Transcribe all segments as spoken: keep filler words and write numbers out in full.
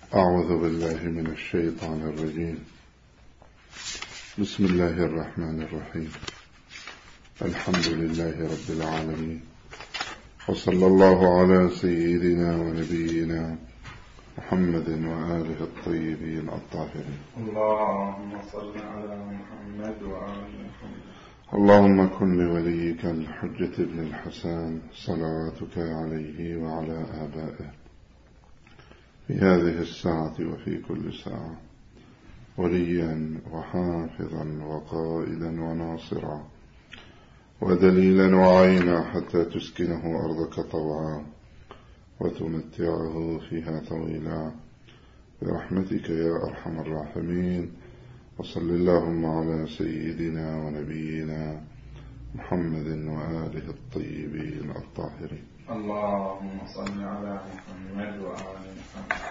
أعوذ بالله من الشيطان الرجيم. بسم الله الرحمن الرحيم. الحمد لله رب العالمين، وصلى الله على سيدنا ونبينا محمد وآله الطيبين الطاهرين. اللهم صل على محمد وآل محمد. اللهم كن لوليك الحجة ابن الحسن صلواتك عليه وعلى آبائه في هذه الساعة وفي كل ساعة وليا وحافظا وقائدا وناصرا ودليلا وعينا حتى تسكنه أرضك طوعا وتمتعه فيها طويلا برحمتك يا أرحم الراحمين. وصل اللهم على سيدنا ونبينا محمد وآله الطيبين الطاهرين. اللهم صل على محمد وآل محمد.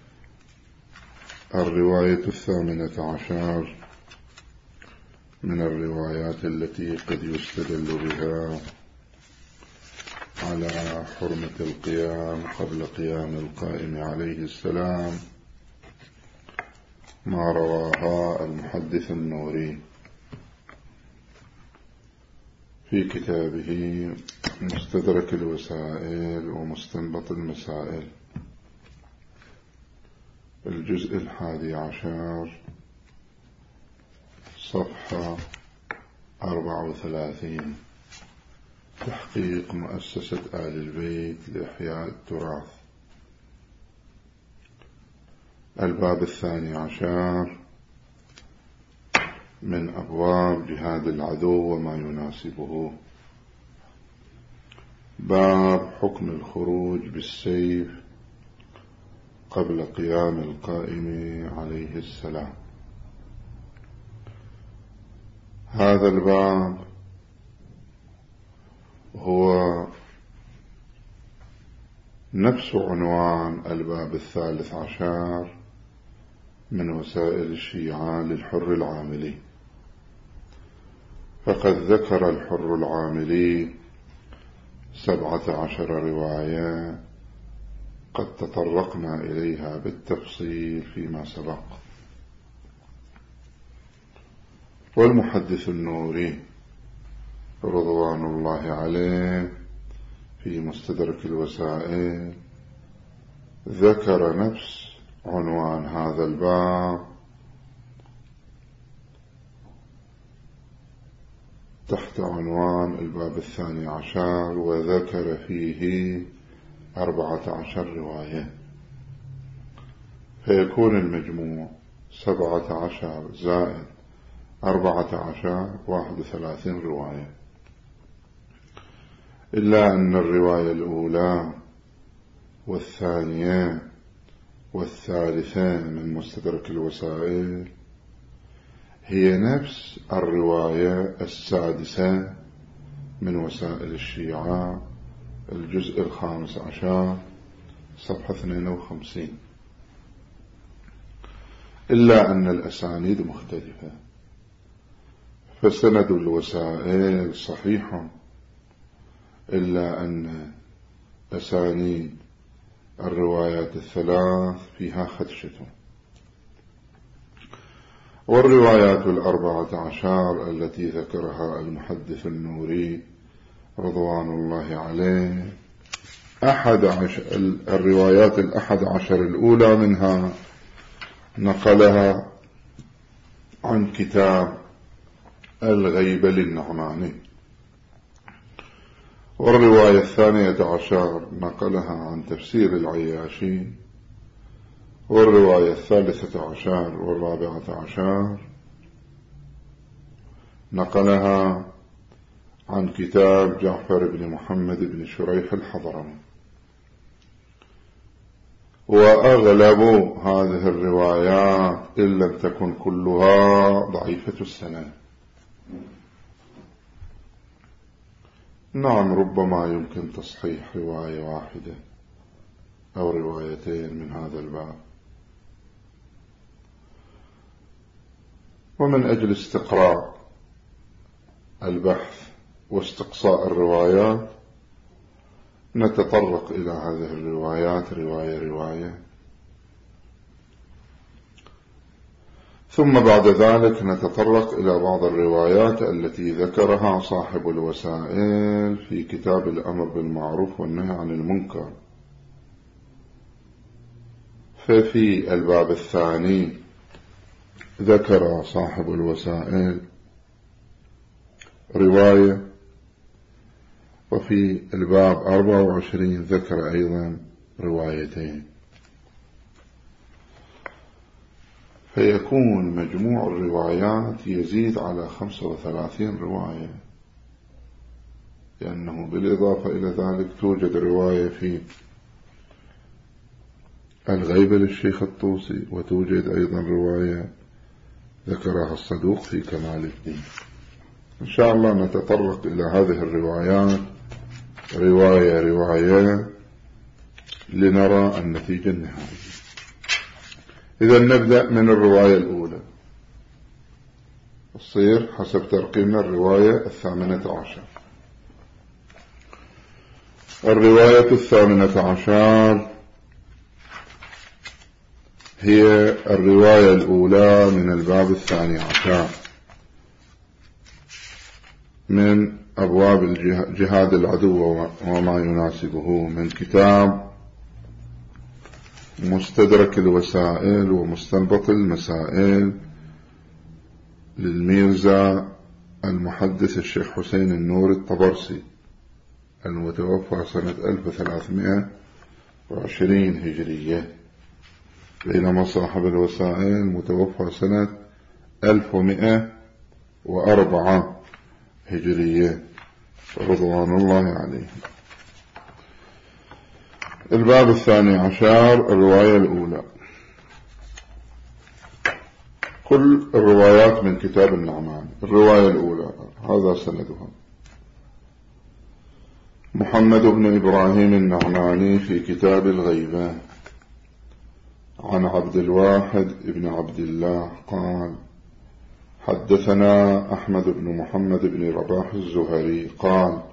الرواية الثامنة عشر من الروايات التي قد يستدل بها على حرمة القيام قبل قيام القائم عليه السلام، ما رواها المحدث النوري في كتابه مستدرك الوسائل ومستنبط المسائل، الجزء الحادي عشر صفحة أربعة وثلاثين، تحقيق مؤسسة آل البيت لإحياء التراث. الباب الثاني عشر من أبواب جهاد العدو وما يناسبه، باب حكم الخروج بالسيف قبل قيام القائم عليه السلام. هذا الباب هو نفس عنوان الباب الثالث عشر من وسائل الشيعة للحر العاملي، فقد ذكر الحر العاملي سبعة عشر رواية قد تطرقنا إليها بالتفصيل فيما سبق. والمحدث النوري رضوان الله عليه في مستدرك الوسائل ذكر نفس عنوان هذا الباب تحت عنوان الباب الثاني عشر، وذكر فيه أربعة عشر رواية، فيكون المجموع سبعة عشر زائد أربعة عشر واحد وثلاثين رواية. إلا أن الرواية الأولى والثانية والثالثة من مستدرك الوسائل هي نفس الرواية السادسة من وسائل الشيعة، الجزء الخامس عشر صفحة اثنين وخمسين، إلا أن الأسانيد مختلفة، فسند الوسائل صحيح، إلا أن أسانيد الروايات الثلاث فيها خدشة. والروايات الأربعة عشر التي ذكرها المحدث النوري رضوان الله عليه، أحد عشر الروايات الأحد عشر الأولى منها نقلها عن كتاب الغيبة للنعماني، والرواية الثانية عشر نقلها عن تفسير العياشي، والرواية الثالثة عشر والرابعة عشر نقلها عن كتاب جعفر بن محمد بن شريح الحضرمي. وأغلب هذه الروايات إن لم تكن كلها ضعيفة السند. نعم، ربما يمكن تصحيح رواية واحدة أو روايتين من هذا الباب. ومن أجل استقراء البحث واستقصاء الروايات نتطرق إلى هذه الروايات رواية رواية ثم بعد ذلك نتطرق إلى بعض الروايات التي ذكرها صاحب الوسائل في كتاب الأمر بالمعروف والنهي عن المنكر. ففي الباب الثاني ذكر صاحب الوسائل رواية، وفي الباب أربعة وعشرين ذكر أيضا روايتين، فيكون مجموع الروايات يزيد على خمسة وثلاثين رواية، لأنه بالإضافة إلى ذلك توجد رواية في الغيبة للشيخ الطوسي، وتوجد أيضا رواية ذكرها الصدوق في كمال الدين. إن شاء الله نتطرق إلى هذه الروايات رواية رواية لنرى النتيجة النهائية. إذا نبدأ من الرواية الأولى، تصير حسب ترقيمنا الرواية الثامنة عشر. الرواية الثامنة عشر هي الرواية الأولى من الباب الثاني عشر من أبواب جهاد العدو وما يناسبه، من كتاب مستدرك الوسائل ومستنبط المسائل للميرزا المحدث الشيخ حسين النور الطبرسي المتوفى سنة ألف وثلاثمائة وعشرين هجرية، بينما صاحب الوسائل متوفى سنة ألف ومائة وأربعة هجرية رضوان الله عليه. الباب الثاني عشر الرواية الأولى. كل الروايات من كتاب النعمان. الرواية الأولى هذا سندها: محمد بن إبراهيم النعماني في كتاب الغيبة عن عبد الواحد بن عبد الله قال: حدثنا أحمد بن محمد بن رباح الزهري قال: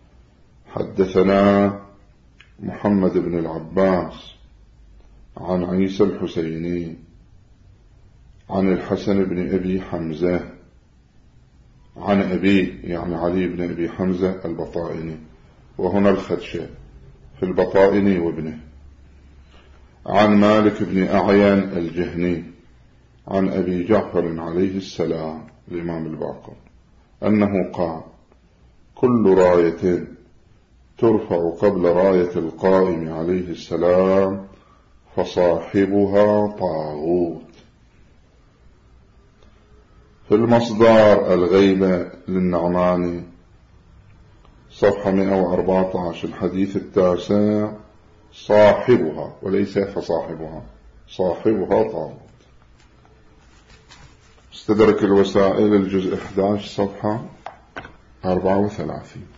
حدثنا محمد بن العباس عن عيسى الحسيني عن الحسن بن أبي حمزة عن أبي يعني علي بن أبي حمزة البطائني، وهنا الخدشة في البطائني وابنه، عن مالك بن أعين الجهني عن أبي جعفر عليه السلام الإمام الباقر أنه قال: كل راية ترفع قبل راية القائم عليه السلام فصاحبها طاغوت. في المصدر الغيبة للنعماني صفحة مئة وأربعة عشر الحديث التاسع: صاحبها وليس فصاحبها، صاحبها طاغوت. استدرك الوسائل الجزء أحد عشر صفحة أربعة وثلاثين.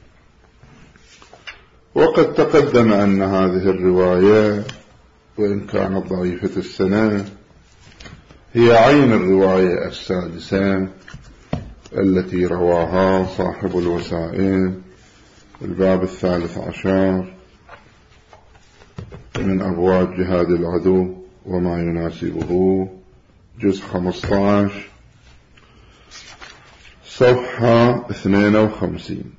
وقد تقدم أن هذه الرواية وإن كانت ضعيفة السند هي عين الرواية السادسة التي رواها صاحب الوسائل الباب الثالث عشر من أبواب جهاد العدو وما يناسبه، جزء خمسة عشر صفحة اثنين وخمسين.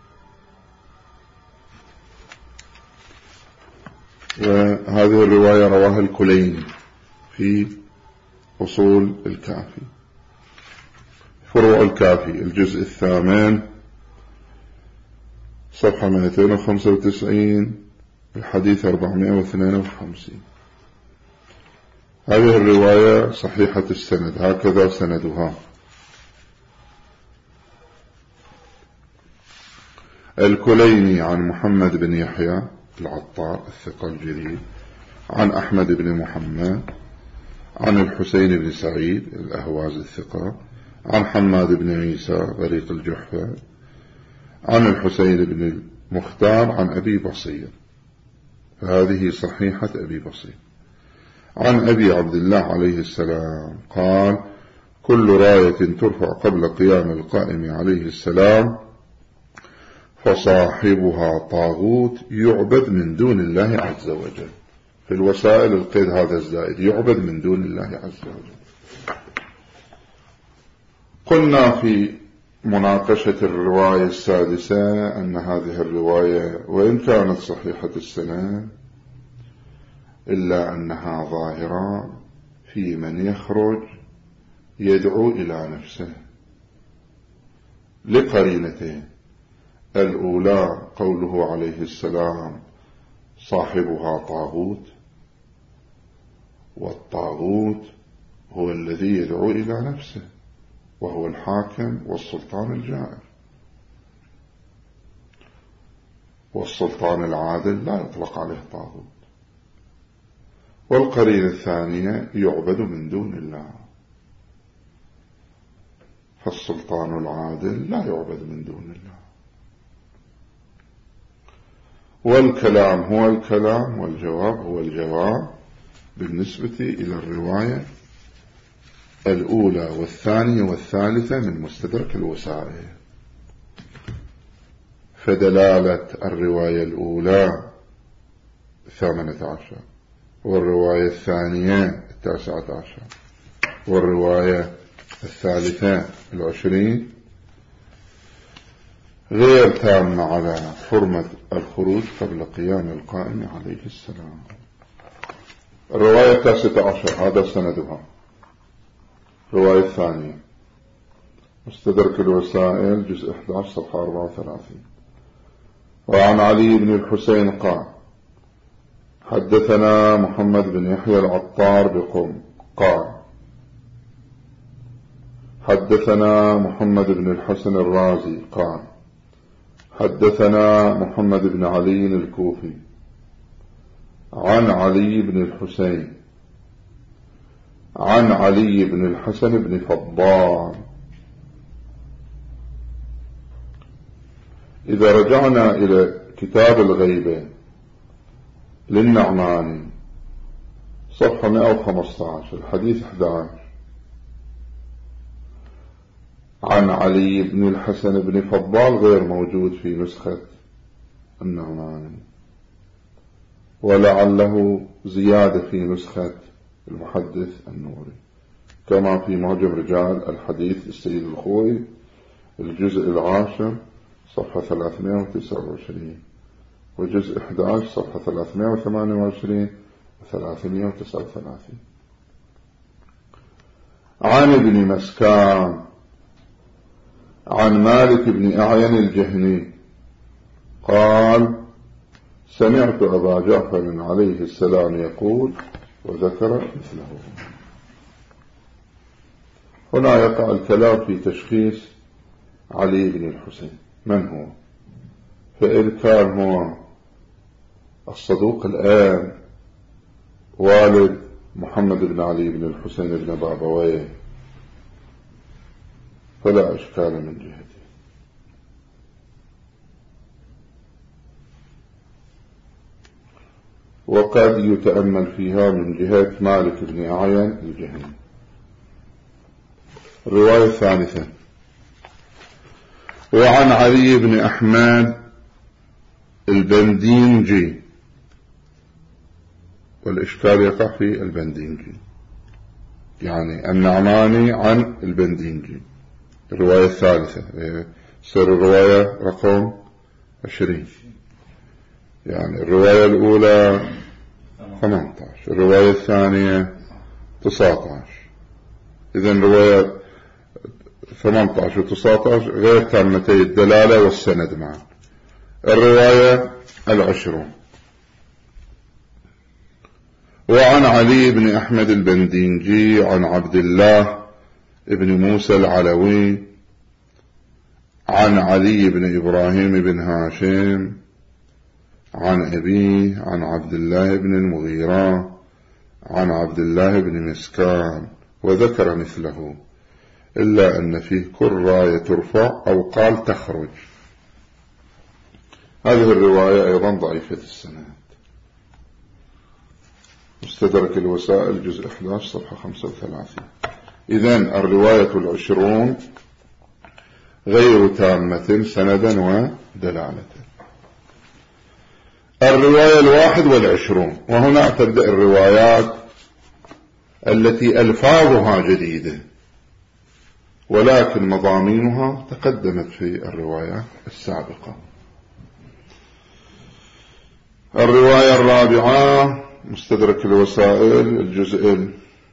وهذه الرواية رواها الكليني في أصول الكافي، فروع الكافي الجزء الثامن صفحة مئتين وخمسة وتسعين الحديث أربعمائة واثنين وخمسين. هذه الرواية صحيحة السند، هكذا سندها. الكليني عن محمد بن يحيى العطار الثقة الجليل عن أحمد بن محمد عن الحسين بن سعيد الأهواز الثقة عن حماد بن عيسى غريق الجحفة عن الحسين بن المختار عن أبي بصير، فهذه صحيحة أبي بصير. عن أبي عبد الله عليه السلام قال: كل راية ترفع قبل قيام القائم عليه السلام فصاحبها طاغوت يعبد من دون الله عز وجل. في الوسائل القيد هذا الزائد: يعبد من دون الله عز وجل. قلنا في مناقشة الرواية السادسة أن هذه الرواية وإن كانت صحيحة السند إلا أنها ظاهرة في من يخرج يدعو إلى نفسه لقرينتين. الأولى قوله عليه السلام صاحبها طاغوت، والطاغوت هو الذي يدعو إلى نفسه وهو الحاكم والسلطان الجائر، والسلطان العادل لا يطلق عليه طاغوت. والقرينة الثانية يعبد من دون الله، فالسلطان العادل لا يعبد من دون الله. والكلام هو الكلام والجواب هو الجواب بالنسبة إلى الرواية الأولى والثانية والثالثة من مستدرك الوسائل. فدلالة الرواية الأولى الثامنة عشر، والرواية الثانية التاسعة عشر، والرواية الثالثة العشرين غير تامة على حرمة الخروج قبل قيام القائم عليه السلام. الرواية التاسعة عشر هذا سندها. الرواية الثانية مستدرك الوسائل جزء أحد عشر صفحة أربعة وثلاثين. وعن علي بن الحسين قال حدثنا محمد بن يحيى العطار بقم قال حدثنا محمد بن الحسن الرازي قال حدثنا محمد بن علي الكوفي عن علي بن الحسين عن علي بن الحسن بن فضال. إذا رجعنا إلى كتاب الغيبة للنعماني صفحة مئة وخمسة عشر الحديث أحد عشر عن علي بن الحسن بن فضال غير موجود في نسخة النعماني، ولعله زيادة في نسخة المحدث النوري، كما في معجم رجال الحديث السيد الخوي الجزء العاشر صفحة ثلاثمائة وتسعة وعشرين، وجزء أحد عشر صفحة ثلاثمائة وثمانية وعشرين وثلاثمائة وتسعة وثلاثين. عن ابن مسكان عن مالك بن أعين الجهني قال سمعت أبا جعفر عليه السلام يقول وذكر مثله. هنا يقع الكلام في تشخيص علي بن الحسين من هو، فإن كان هو الصدوق الآن والد محمد بن علي بن الحسين بن بابويه فلا أشكال من جهته. وقد يتأمل فيها من جهة مالك بن أعين الجهني. الرواية الثالثة وعن علي بن أحمد البندينجي، والإشكال يقع في البندينجي، يعني النعماني عن البندينجي. الرواية الثالثة سر الرواية رقم عشرين، يعني الرواية الأولى ثمانية عشر، الرواية الثانية تسعة عشر. إذن رواية ثمانية عشر وتسعة عشر غير تامتي الدلالة والسند معا. الرواية العشرون وعن علي بن أحمد البندينجي عن عبد الله ابن موسى العلوي عن علي بن إبراهيم بن هاشم عن أبيه عن عبد الله بن المغيرة عن عبد الله بن مسكان وذكر مثله، إلا أن فيه كل راية ترفع أو قال تخرج. هذه الرواية أيضا ضعيفة السند. مستدرك الوسائل جزء أحد عشر صفحة خمسة وثلاثين. إذن الرواية العشرون غير تامة سندا ودلالة. الرواية الواحد والعشرون، وهنا تبدأ الروايات التي ألفاظها جديدة، ولكن مضامينها تقدمت في الروايات السابقة. الرواية الرابعة مستدرك الوسائل الجزء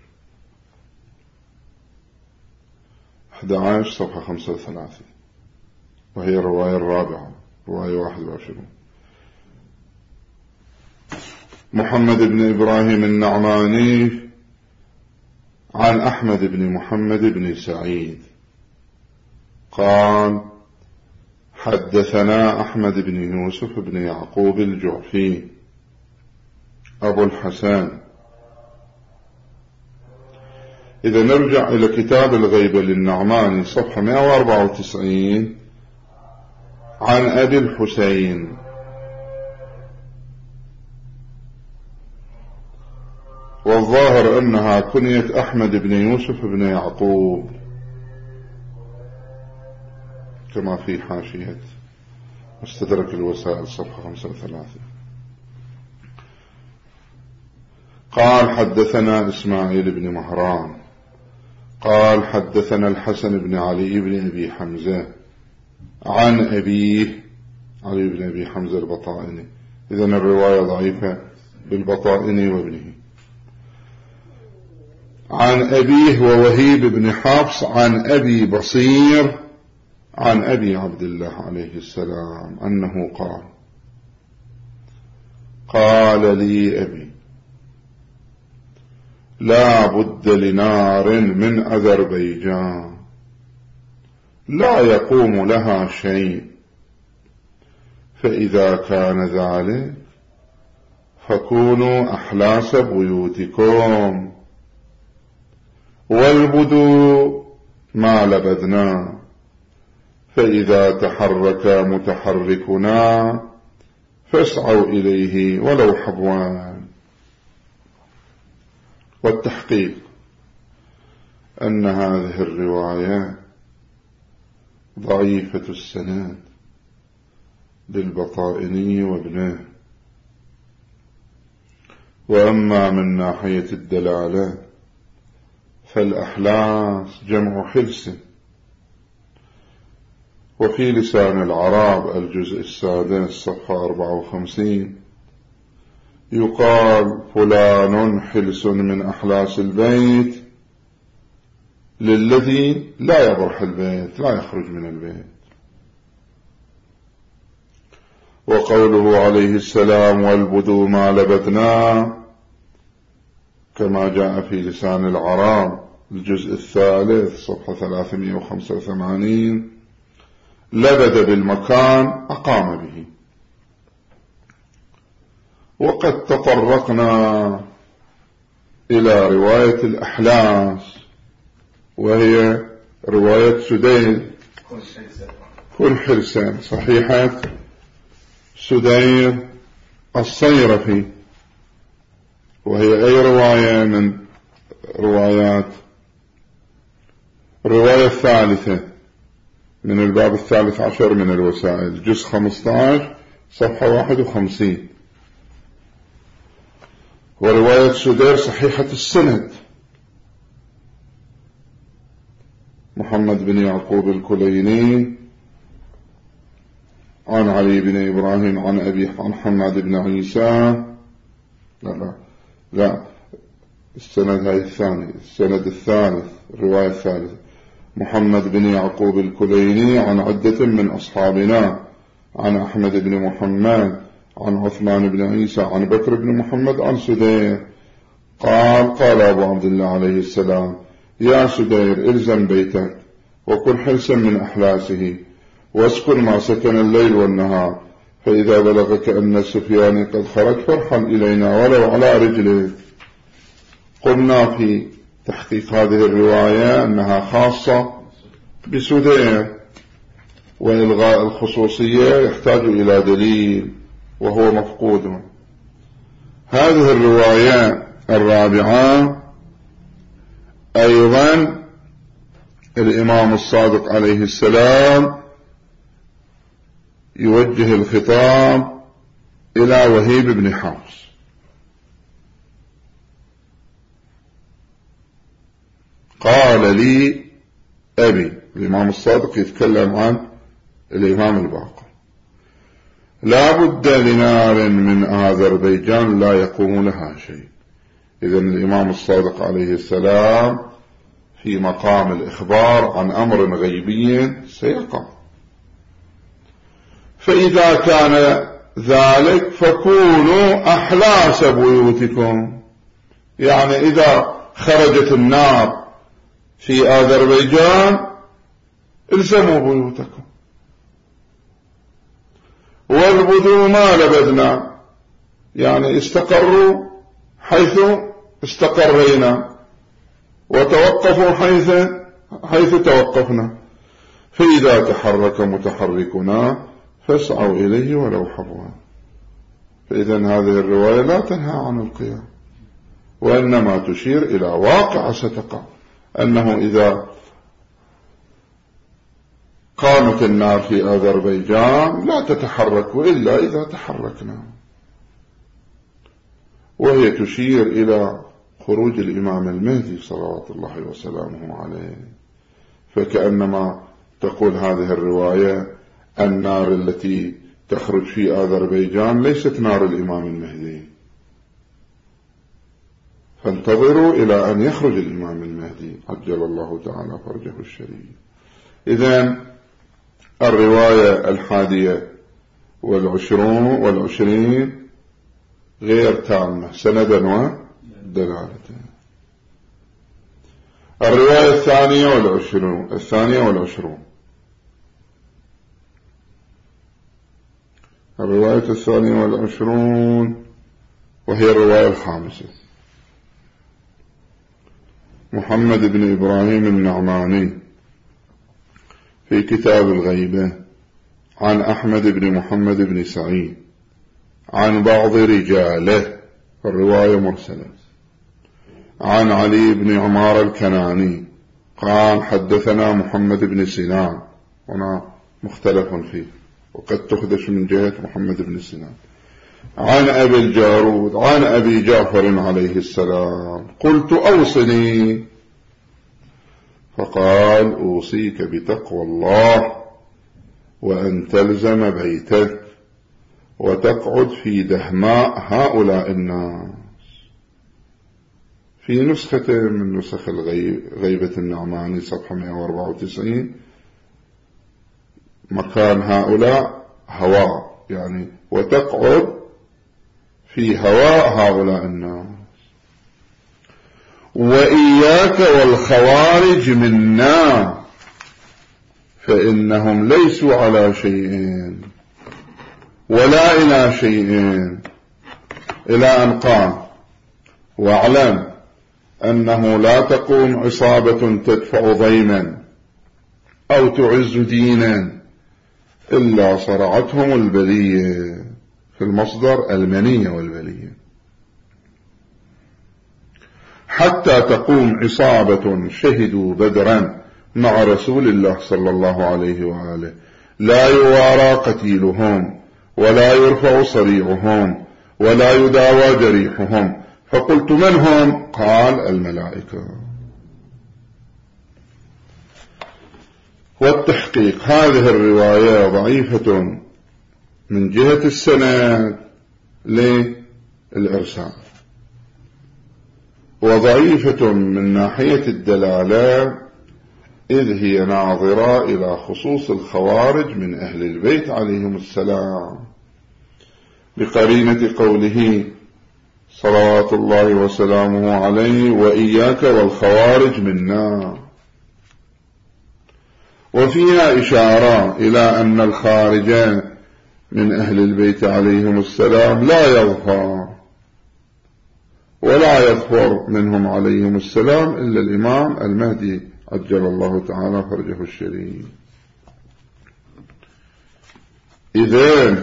أحد عشر صفحة خمسة وثلاثين، وهي الرواية الرابعة رواية واحد وعشرون. محمد بن إبراهيم النعماني عن أحمد بن محمد بن سعيد قال: حدثنا أحمد بن يوسف بن يعقوب الجعفي أبو الحسن. إذا نرجع إلى كتاب الغيبة للنعماني صفحة مئة وأربعة وتسعين عن أبي الحسين والظاهر أنها كنية أحمد بن يوسف بن يعقوب كما في حاشية مستدرك الوسائل صفحة خمسة وثلاثين. قال: حدثنا إسماعيل بن مهران قال: حدثنا الحسن بن علي بن أبي حمزة عن أبيه علي بن أبي حمزة البطائني. إذن الرواية ضعيفة بالبطائني وابنه. عن أبيه ووهيب بن حفص عن أبي بصير عن أبي عبد الله عليه السلام أنه قال: قال لي أبي: لا بد لنار من أذربيجان لا يقوم لها شيء، فإذا كان ذلك فكونوا أحلاس بيوتكم، والبدو ما لبدنا، فإذا تحرك متحركنا فاسعوا إليه ولو حبوان. والتحقيق أن هذه الرواية ضعيفة السند بالبطائني وابنه. وأما من ناحية الدلالة فالأحلاس جمع حلس، وفي لسان العرب الجزء السادس صفحة أربعة وخمسين يقال: فلان حلس من أحلاس البيت للذي لا يبرح البيت، لا يخرج من البيت. وقوله عليه السلام: والبدو ما لبدنا، كما جاء في لسان العرب الجزء الثالث صفحة ثلاثمائة وخمسة وثمانين: لبد بالمكان أقام به. وقد تطرقنا إلى رواية الأحلاس، وهي رواية سدير كل حلسان، صحيحة سدير الصيرفي، وهي أي رواية من روايات الرواية الثالثة من الباب الثالث عشر من الوسائل، جزء خمسة عشر صفحة واحد وخمسين. ورواية سدير صحيحة السند، محمد بن يعقوب الكليني عن علي بن إبراهيم عن أبي عن حماد بن عيسى. لا لا لا السند هاي الثاني، السند الثالث الرواية الثالثة، محمد بن يعقوب الكليني عن عدة من أصحابنا عن أحمد بن محمد عن عثمان بن عيسى عن بكر بن محمد عن سدير قال: قال أبو عبد الله عليه السلام: يا سدير إلزم بيتك وكن حلسا من أحلاسه، واسكن ما سكن الليل والنهار، فإذا بلغك أن السفياني قد خرج فارحل إلينا ولو على رجلك. قلنا في تحقيق هذه الرواية أنها خاصة بسدير، وإلغاء الخصوصية يحتاج إلى دليل وهو مفقود. هذه الرواية الرابعة أيضا الإمام الصادق عليه السلام يوجه الخطاب إلى وهيب بن حفص، قال لي أبي. الإمام الصادق يتكلم عن الإمام الباقر. لا بد لنار من أذربيجان لا يقوم لها شيء. إذن الإمام الصادق عليه السلام في مقام الإخبار عن أمر غيبي سيقع. فإذا كان ذلك فكونوا أحلاس بيوتكم، يعني إذا خرجت النار في أذربيجان الزموا بيوتكم والبذوا ما لبذنا، يعني استقروا حيث استقرينا وتوقفوا حيث حيث توقفنا. فإذا تحرك متحركنا فاسعوا إليه ولو حبوا. فإذن هذه الرواية لا تنهى عن القيام، وإنما تشير إلى واقع ستقع، أنه إذا قامت النار في أذربيجان لا تتحرك إلا إذا تحركنا. وهي تشير إلى خروج الإمام المهدي صلوات الله وسلامه عليه. فكأنما تقول هذه الرواية النار التي تخرج في أذربيجان ليست نار الإمام المهدي، فانتظروا إلى أن يخرج الإمام المهدي عجل الله تعالى فرجه الشريف. إذن الرواية الحادية والعشرون والعشرين غير تامة سندا ودلالة. الرواية الثانية والعشرون الثانية والعشرون الرواية الثانية والعشرون وهي الرواية الخامسة. محمد بن إبراهيم النعماني في كتاب الغيبة عن أحمد بن محمد بن سعيد عن بعض رجاله، الرواية مرسلة، عن علي بن عمار الكناني قال حدثنا محمد بن سنان، هنا مختلف فيه وقد تخدش من جهة محمد بن سنان، عن أبي الجارود عن أبي جعفر عليه السلام قلت أوصني، فقال أوصيك بتقوى الله وأن تلزم بيتك وتقعد في دهماء هؤلاء الناس. في نسخة من نسخ غيبة النعماني صفحة مئة وأربعة وتسعين مكان هؤلاء هواء، يعني وتقعد في هواء هؤلاء الناس. وإياك والخوارج منا فإنهم ليسوا على شيء ولا إلى شيء، إلى أن قال واعلم أنه لا تقوم عصابة تدفع ضيما أو تعز دينا إلا صرعتهم البلية، في المصدر المنية والبلية، حتى تقوم عصابة شهدوا بدرا مع رسول الله صلى الله عليه وآله لا يوارى قتيلهم ولا يرفع صريعهم ولا يداوى جريحهم. فقلت من هم؟ قال الملائكة. والتحقيق هذه الرواية ضعيفة من جهة السند للإرسال، وضعيفة من ناحية الدلالة إذ هي ناظرة إلى خصوص الخوارج من أهل البيت عليهم السلام بقرينة قوله صلوات الله وسلامه عليه وإياك والخوارج منا، وفيها إشارة إلى أن الخارج من أهل البيت عليهم السلام لا يظهر ولا يظفر منهم عليهم السلام إلا الإمام المهدي عجل الله تعالى فرجه الشريف. إذن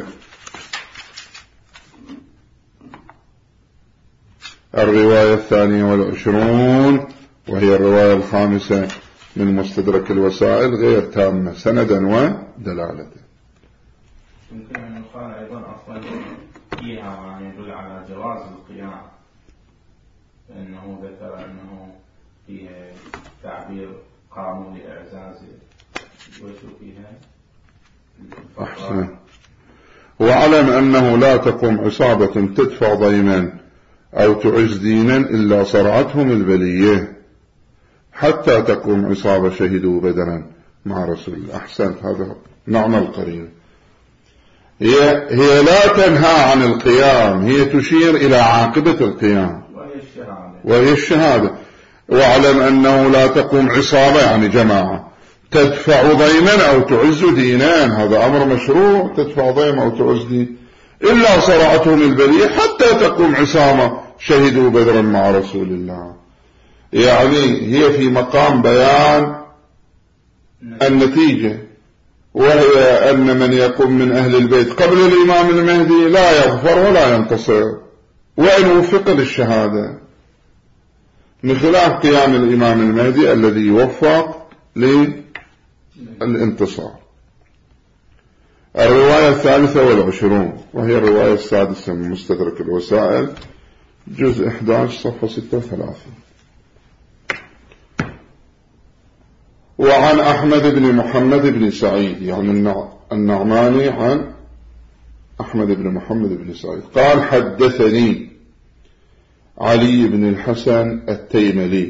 الرواية الثانية والعشرون وهي الرواية الخامسة من مستدرك الوسائل غير تامة سندا ودلالة. يمكن أن يقال أيضا أصلا فيها ما يدل على جواز القيام، لأنه ذكر أنه فيه تعبير قاموا لإعزازه وشوفيها. أحسن. واعلم أنه لا تقوم عصابة تدفع ضيما أو تعز دينا إلا صرعتهم البلية حتى تقوم عصابة شهدوا بدرا مع رسول الله. أحسن. هذا نعم القرين. هي, هي لا تنهى عن القيام، هي تشير إلى عاقبة القيام وهي الشهادة. وهي الشهادة. واعلم أنه لا تقوم عصابة يعني جماعة تدفع ضيما أو تعز دينان، هذا أمر مشروع، تدفع ضيما أو تعز دين، إلا صرعتهم البلية حتى تقوم عصابة شهدوا بدرا مع رسول الله. يعني هي في مقام بيان النتيجة، وهي أن من يقوم من أهل البيت قبل الإمام المهدي لا يغفر ولا ينتصر وإن وفق للشهادة، بخلاف قيام الإمام المهدي الذي يوفق للانتصار. الرواية الثالثة والعشرون وهي الرواية السادسة من مستدرك الوسائل، جزء أحد عشر صفحة ستة وثلاثين. وعن أحمد بن محمد بن سعيد يعني النعماني عن أحمد بن محمد بن سعيد قال حدثني علي بن الحسن التيملي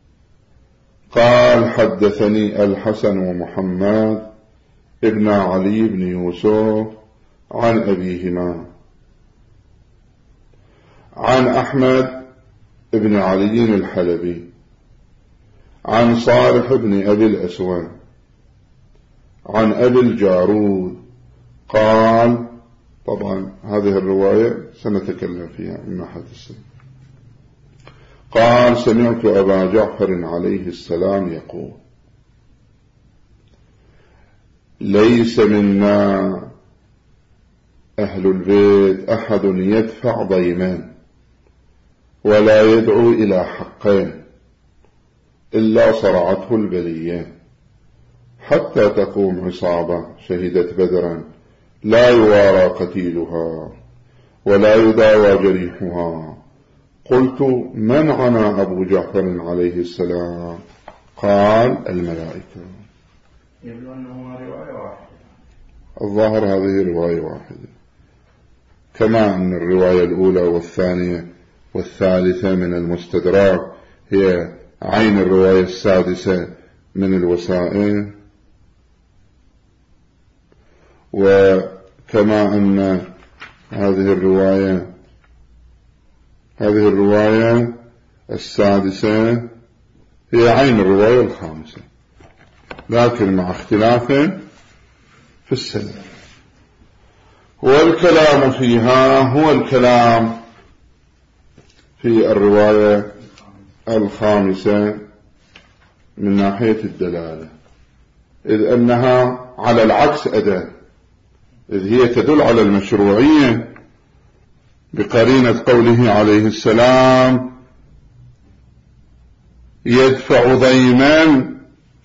قال حدثني الحسن ومحمد ابن علي بن يوسف عن أبيهما عن أحمد بن علي الحلبي عن صالح بن أبي الأسود عن أبي الجارود قال، طبعا هذه الرواية سنتكلم فيها من ناحية السنة، قال سمعت أبا جعفر عليه السلام يقول ليس منا أهل البيت أحد يدفع ضيمان ولا يدعو إلى حقين إلا صرعته البلية حتى تقوم عصابة شهدت بدرا لا يوارى قتيلها ولا يداوى جريحها. قلت من عنا أبو جعفر عليه السلام؟ قال الملائكة. يبدو أنه رواية واحدة. الظاهر هذه رواية واحدة، كما أن الرواية الأولى والثانية والثالثة من المستدراك هي عين الرواية السادسة من الوسائل، وكما أن هذه الرواية هذه الرواية السادسة هي عين الرواية الخامسة، لكن مع اختلاف في السند. والكلام فيها هو الكلام في الرواية الخامسة من ناحية الدلالة، إذ أنها على العكس أداة، إذ هي تدل على المشروعية بقرينة قوله عليه السلام يدفع ضيما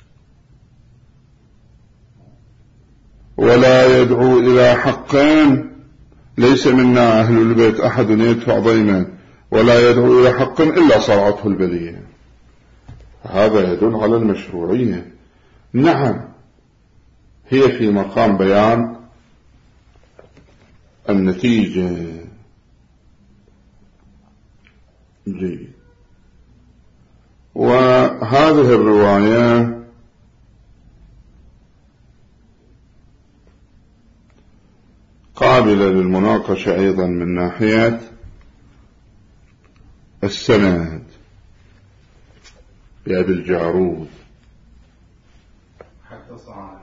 ولا يدعو إلى حقين، ليس منا أهل البيت أحد يدفع ضيما ولا يدعو إلى حق إلا صرعته البلية. هذا يدل على المشروعية. نعم هي في مقام بيان النتيجة. جيد. وهذه الرواية قابلة للمناقشة أيضا من ناحية السند بأبي الجارود حتى صالح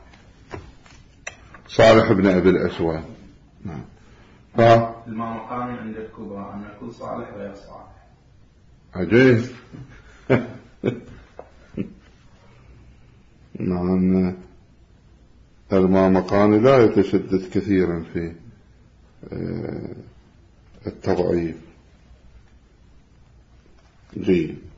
صالح بن أبي الأسود. نعم. ف... المقام عند الكبرى أن يكون صالح غير صالح. عجيب. نعم المامقان لا يتشدد كثيرا في التضعيف. جيد.